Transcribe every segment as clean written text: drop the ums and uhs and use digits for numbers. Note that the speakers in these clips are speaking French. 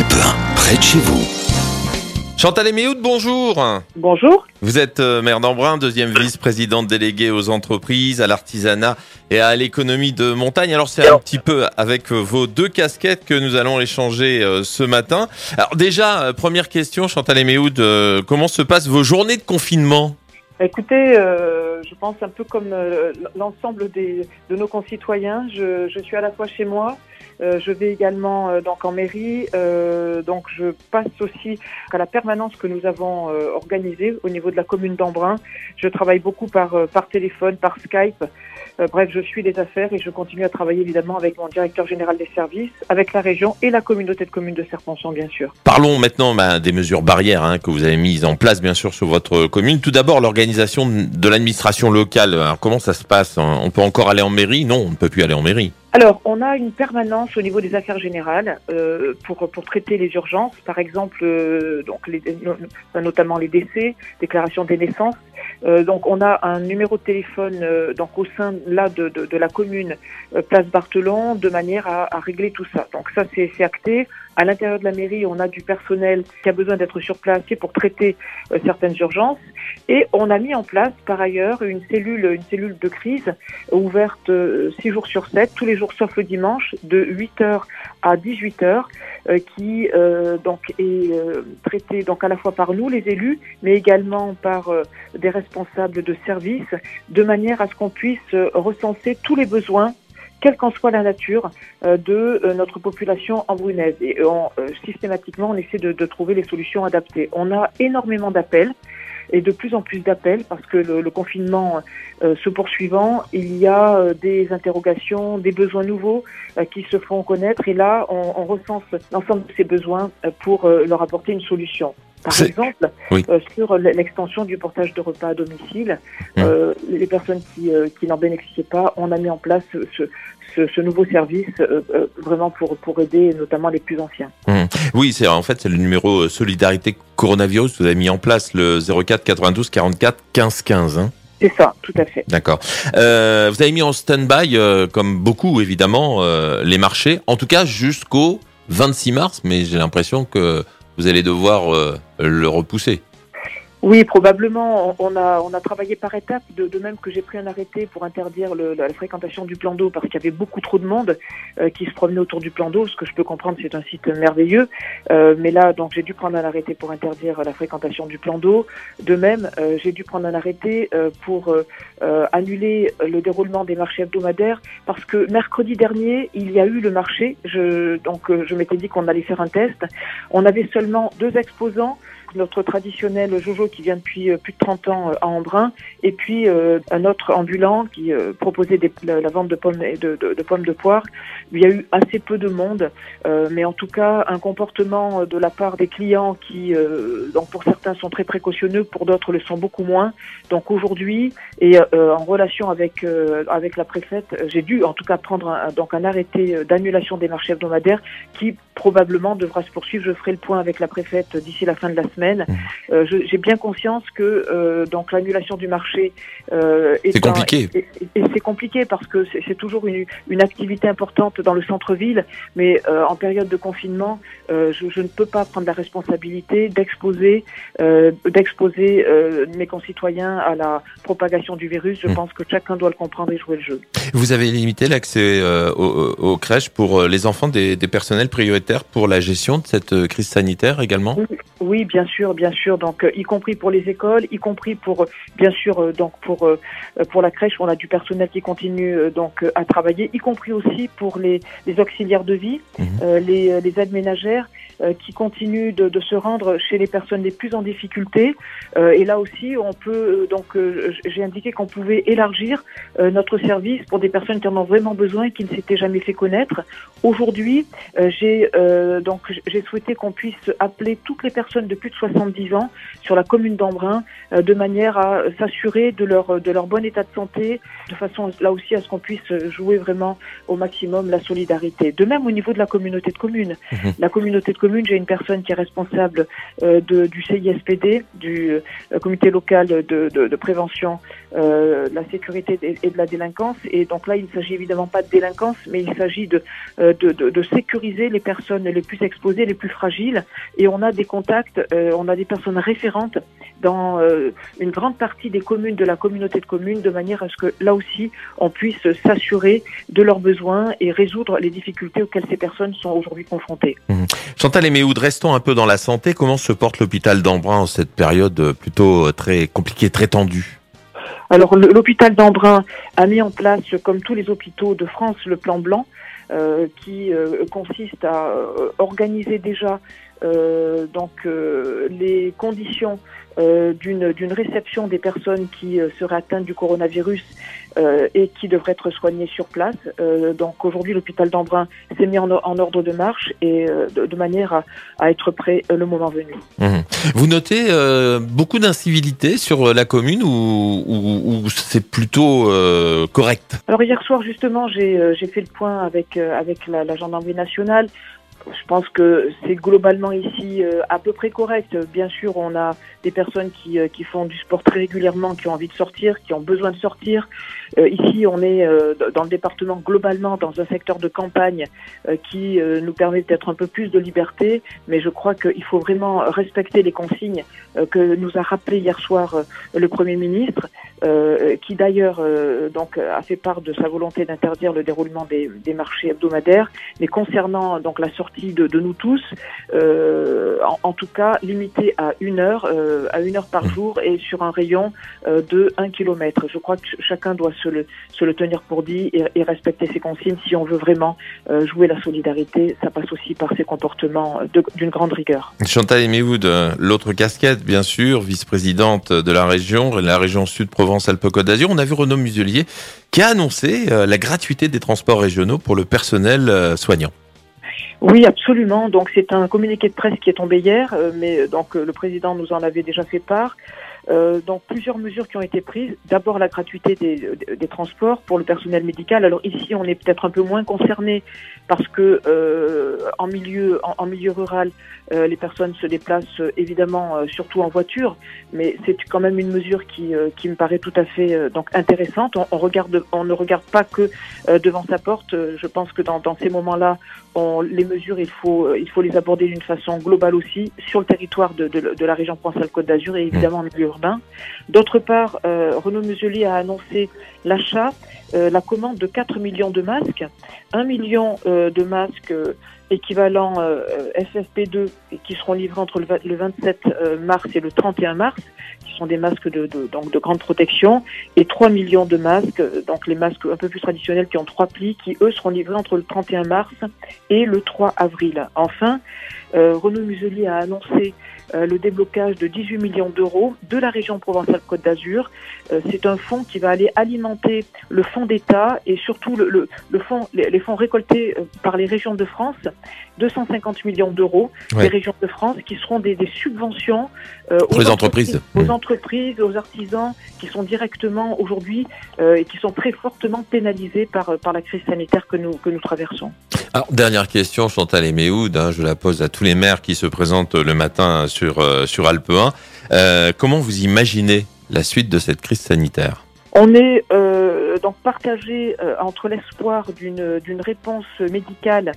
Europe 1, près de chez vous. Chantal Eméhoud, bonjour. Bonjour. Vous êtes maire d'Embrun, deuxième vice-présidente déléguée aux entreprises, à l'artisanat et à l'économie de montagne. Alors c'est un petit peu avec vos deux casquettes que nous allons échanger ce matin. Alors déjà, première question, Chantal Eméhoud, comment se passent vos journées de confinement ? Écoutez, je pense un peu comme l'ensemble de nos concitoyens. Je suis à la fois chez moi, je vais également donc en mairie, donc je passe aussi à la permanence que nous avons organisée au niveau de la commune d'Embrun. Je travaille beaucoup par téléphone, par Skype. Bref, je suis les affaires et je continue à travailler évidemment avec mon directeur général des services, avec la région et la communauté de communes de Serre-Ponçon, bien sûr. Parlons maintenant des mesures barrières que vous avez mises en place, bien sûr, sur votre commune. Tout d'abord, l'organisation de l'administration locale. Alors, comment ça se passe ? On peut encore aller en mairie ? Non, on ne peut plus aller en mairie. Alors, on a une permanence au niveau des affaires générales pour traiter les urgences, par exemple, notamment les décès, déclaration des naissances. Donc, on a un numéro de téléphone donc au sein là de la commune Place Barthelon, de manière à régler tout ça. Donc ça, c'est acté. À l'intérieur de la mairie, on a du personnel qui a besoin d'être sur place pour traiter certaines urgences. Et on a mis en place, par ailleurs, une cellule de crise ouverte 6 jours sur 7, tous les jours sauf le dimanche, de 8h à 18h, qui donc est traitée donc à la fois par nous, les élus, mais également par des responsables de services, de manière à ce qu'on puisse recenser tous les besoins, quelle qu'en soit la nature de notre population embrunaise. Et systématiquement, on essaie de trouver les solutions adaptées. On a énormément d'appels et de plus en plus d'appels parce que le confinement se poursuivant, il y a des interrogations, des besoins nouveaux qui se font connaître. Et là, on recense l'ensemble de ces besoins pour leur apporter une solution. Par exemple, oui. Sur l'extension du portage de repas à domicile, les personnes qui n'en bénéficiaient pas, on a mis en place ce nouveau service vraiment pour aider notamment les plus anciens. Oui, c'est le numéro Solidarité Coronavirus. Vous avez mis en place le 04 92 44 15 15. C'est ça, tout à fait. D'accord. Vous avez mis en stand-by, comme beaucoup évidemment, les marchés, en tout cas jusqu'au 26 mars, mais j'ai l'impression que vous allez devoir le repousser. Oui, probablement. On a travaillé par étapes, de même que j'ai pris un arrêté pour interdire la fréquentation du plan d'eau parce qu'il y avait beaucoup trop de monde qui se promenait autour du plan d'eau. Ce que je peux comprendre, c'est un site merveilleux. Mais là, donc, j'ai dû prendre un arrêté pour interdire la fréquentation du plan d'eau. De même, j'ai dû prendre un arrêté pour annuler le déroulement des marchés hebdomadaires parce que mercredi dernier, il y a eu le marché. Je m'étais dit qu'on allait faire un test. On avait seulement 2 exposants. Notre traditionnel Jojo qui vient depuis plus de 30 ans à Embrun, et puis un autre ambulant qui proposait la vente de pommes et de pommes de poire. Il y a eu assez peu de monde, mais en tout cas un comportement de la part des clients qui, donc pour certains sont très précautionneux, pour d'autres le sont beaucoup moins. Donc aujourd'hui, et en relation avec la préfète, j'ai dû en tout cas prendre un arrêté d'annulation des marchés hebdomadaires qui probablement devra se poursuivre. Je ferai le point avec la préfète d'ici la fin de la semaine. J'ai bien conscience que donc l'annulation du marché c'est compliqué. Et c'est compliqué parce que c'est toujours une activité importante dans le centre-ville, mais en période de confinement, je ne peux pas prendre la responsabilité d'exposer mes concitoyens à la propagation du virus. Je pense que chacun doit le comprendre et jouer le jeu. Vous avez limité l'accès aux crèches pour les enfants des personnels prioritaires pour la gestion de cette crise sanitaire également ? Oui, bien sûr. Donc, y compris pour les écoles, y compris pour, bien sûr, donc pour la crèche, on a du personnel qui continue donc à travailler, y compris aussi pour les auxiliaires de vie, les aides ménagères qui continuent de se rendre chez les personnes les plus en difficulté. Et là aussi, on peut j'ai indiqué qu'on pouvait élargir notre service pour des personnes qui en ont vraiment besoin et qui ne s'étaient jamais fait connaître. Aujourd'hui, j'ai souhaité qu'on puisse appeler toutes les personnes de plus de 70 ans sur la commune d'Embrun de manière à s'assurer de leur bon état de santé, de façon là aussi à ce qu'on puisse jouer vraiment au maximum la solidarité. De même au niveau de la communauté de communes. La communauté de communes commune, j'ai une personne qui est responsable du CISPD, du comité local de prévention de la sécurité et de la délinquance. Et donc là, il ne s'agit évidemment pas de délinquance, mais il s'agit de sécuriser les personnes les plus exposées, les plus fragiles. Et on a des contacts, on a des personnes référentes dans une grande partie des communes de la communauté de communes, de manière à ce que là aussi, on puisse s'assurer de leurs besoins et résoudre les difficultés auxquelles ces personnes sont aujourd'hui confrontées. Chantal Eméhoud, restons un peu dans la santé. Comment se porte l'hôpital d'Embrun en cette période plutôt très compliquée, très tendue? Alors l'hôpital d'Embrun a mis en place, comme tous les hôpitaux de France, le plan blanc qui consiste à organiser déjà les conditions d'une réception des personnes qui seraient atteintes du coronavirus et qui devraient être soignées sur place. Donc aujourd'hui, l'hôpital d'Embrun s'est mis en ordre de marche et de manière à être prêt le moment venu. Vous notez beaucoup d'incivilité sur la commune ou c'est plutôt correct? Alors hier soir, justement, j'ai fait le point avec la gendarmerie nationale. Je pense que c'est globalement ici à peu près correct. Bien sûr, on a des personnes qui font du sport très régulièrement, qui ont envie de sortir, qui ont besoin de sortir. Ici, on est dans le département globalement dans un secteur de campagne qui nous permet peut-être un peu plus de liberté, mais je crois qu'il faut vraiment respecter les consignes que nous a rappelé hier soir le Premier ministre, qui d'ailleurs a fait part de sa volonté d'interdire le déroulement des marchés hebdomadaires, mais concernant donc la sortie de nous tous, en tout cas limité à 1 heure par jour et sur un rayon de 1 kilomètre. Je crois que chacun doit se le tenir pour dit et respecter ses consignes si on veut vraiment jouer la solidarité. Ça passe aussi par ces comportements d'une grande rigueur. Chantal Eméhoud, l'autre casquette, bien sûr, vice-présidente de la région Sud Provence-Alpes-Côte d'Azur. On a vu Renaud Muselier qui a annoncé la gratuité des transports régionaux pour le personnel soignant. Oui, absolument. Donc c'est un communiqué de presse qui est tombé hier, mais donc le président nous en avait déjà fait part. Donc plusieurs mesures qui ont été prises. D'abord la gratuité des transports pour le personnel médical. Alors ici on est peut-être un peu moins concerné parce que en milieu rural les personnes se déplacent évidemment surtout en voiture, mais c'est quand même une mesure qui me paraît tout à fait donc intéressante. On ne regarde pas que devant sa porte. Je pense que dans ces moments-là, les mesures il faut les aborder d'une façon globale aussi sur le territoire de la région Provence-Alpes-Côte d'Azur et évidemment en milieu urbain. D'autre part, Renaud Muselier a annoncé l'achat, la commande de 4 millions de masques, 1 million de masques équivalent FFP2 qui seront livrés entre le 27 mars et le 31 mars, qui sont des masques de grande protection, et 3 millions de masques, donc les masques un peu plus traditionnels qui ont 3 plis, qui eux seront livrés entre le 31 mars et le 3 avril. Enfin, Renaud Muselier a annoncé le déblocage de 18 millions d'euros de la région Provence-Alpes-Côte d'Azur. C'est un fonds qui va aller alimenter le fonds d'État et surtout les fonds récoltés par les régions de France, 250 millions d'euros des régions de France qui seront des subventions aux entreprises, aux artisans qui sont directement aujourd'hui et qui sont très fortement pénalisés par la crise sanitaire que nous traversons. Alors, dernière question, Chantal Eméhoud, je la pose à tous les maires qui se présentent le matin sur Alpe 1. Comment vous imaginez la suite de cette crise sanitaire? On est donc partagé entre l'espoir d'une réponse médicale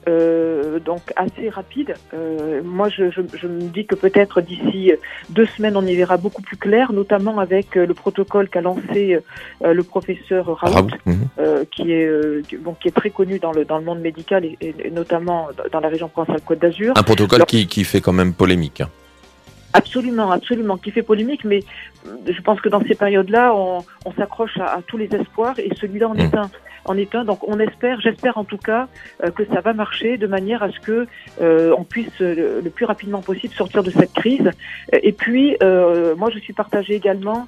donc assez rapide. Moi, je me dis que peut-être d'ici 2 semaines, on y verra beaucoup plus clair, notamment avec le protocole qu'a lancé le professeur Raoult, qui est très connu dans le monde médical et notamment dans la région Provence-Alpes-Côte d'Azur. Un protocole qui fait quand même polémique. Absolument, qui fait polémique, mais je pense que dans ces périodes-là, on s'accroche à tous les espoirs et celui-là en est un. Donc j'espère en tout cas que ça va marcher de manière à ce que on puisse le plus rapidement possible sortir de cette crise. Et puis moi je suis partagée également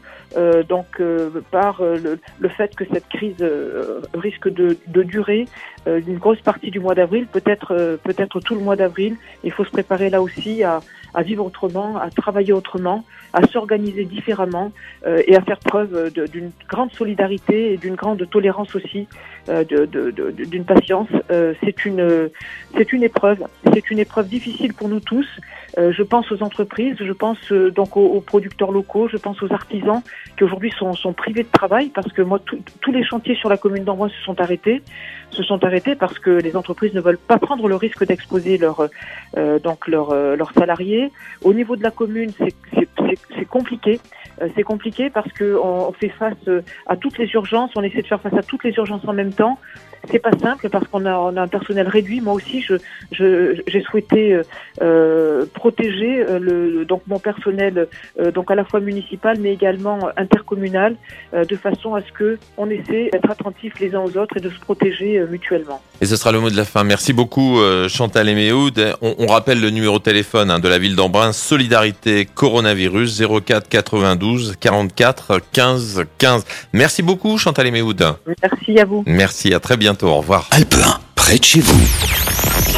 par le fait que cette crise risque de durer une grosse partie du mois d'avril, peut-être tout le mois d'avril. Il faut se préparer là aussi à vivre autrement, à travailler autrement, à s'organiser différemment et à faire preuve d'une grande solidarité et d'une grande tolérance aussi d'une patience. C'est une épreuve difficile pour nous tous. Je pense aux entreprises, je pense donc aux producteurs locaux, je pense aux artisans qui aujourd'hui sont privés de travail parce que moi tous les chantiers sur la commune d'Embrun se sont arrêtés parce que les entreprises ne veulent pas prendre le risque d'exposer leurs salariés. Au niveau de la commune, c'est compliqué. C'est compliqué parce que on fait face à toutes les urgences, on essaie de faire face à toutes les urgences en même temps. C'est pas simple parce qu'on a un personnel réduit. Moi aussi, j'ai souhaité protéger donc mon personnel, donc à la fois municipal mais également intercommunal, de façon à ce que on essaie d'être attentifs les uns aux autres et de se protéger mutuellement. Et ce sera le mot de la fin. Merci beaucoup Chantal Eméhoud. On rappelle le numéro de téléphone de la ville d'Embrun, Solidarité Coronavirus 04 92 44 15 15. Merci beaucoup Chantal Eméhoud. Merci à vous. Merci, à très bientôt. Au revoir. Alpe 1, près de chez vous.